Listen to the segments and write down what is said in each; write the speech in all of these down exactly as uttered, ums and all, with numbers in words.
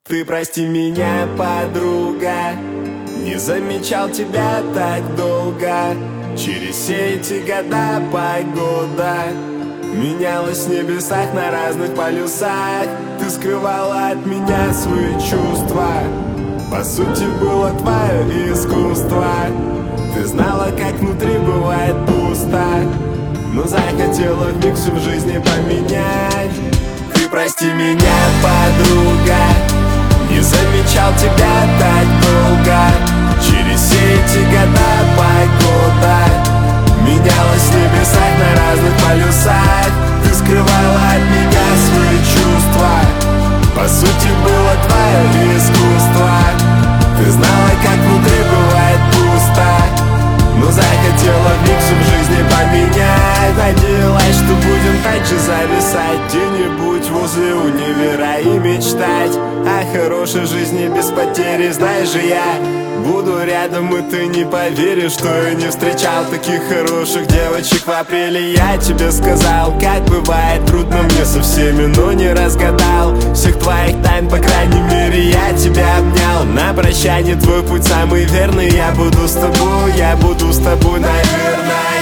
Ты прости меня, подруга, не замечал тебя так долго. Через все эти года погода менялась в небесах на разных полюсах. Ты скрывала от меня свои чувства, по сути было твое искусство. Ты знала, как внутри бывает пусто, но захотела вмиг всю в жизни поменять. Ты прости меня, подруга, не замечал тебя так долго. Через все эти года погода менялась в небесах на разных полюсах. Ты скрывала от меня свои чувства, по сути было твое искусство. Ты знала, как внутри бывает пусто, но захотела вмиг всю в жизни поменять. Надеялась, что будем так же зависать где-нибудь возле универа и мечтать о хорошей жизни без потери. Знаешь же, я буду рядом, и ты не поверишь, что я не встречал таких хороших девочек в апреле. Я тебе сказал, как бывает трудно мне со всеми, но не разгадал всех твоих тайн, по крайней мере я тебя обнял. На прощание твой путь самый верный. Я буду с тобой, я буду с тобой, наверное.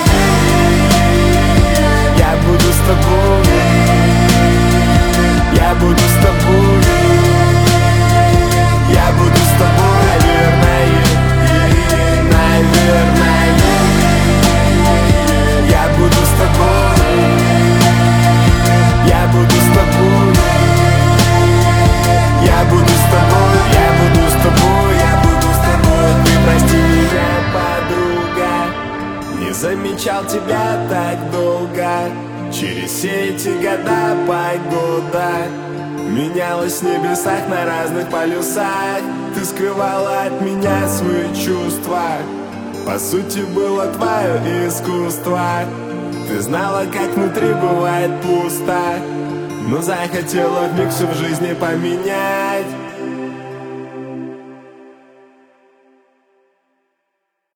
Я буду с тобой, я буду с тобой, я буду с тобой, наверное, наверное. Я буду с тобой, я буду с тобой, я буду с тобой, я буду с тобой, я буду с тобой. Ты прости меня, подруга, не замечал тебя так долго. Через все эти года погода менялась в небесах на разных полюсах. Ты скрывала от меня свои чувства, по сути было твое искусство. Ты знала, как внутри бывает пусто, но захотела вмиг всю в жизни поменять.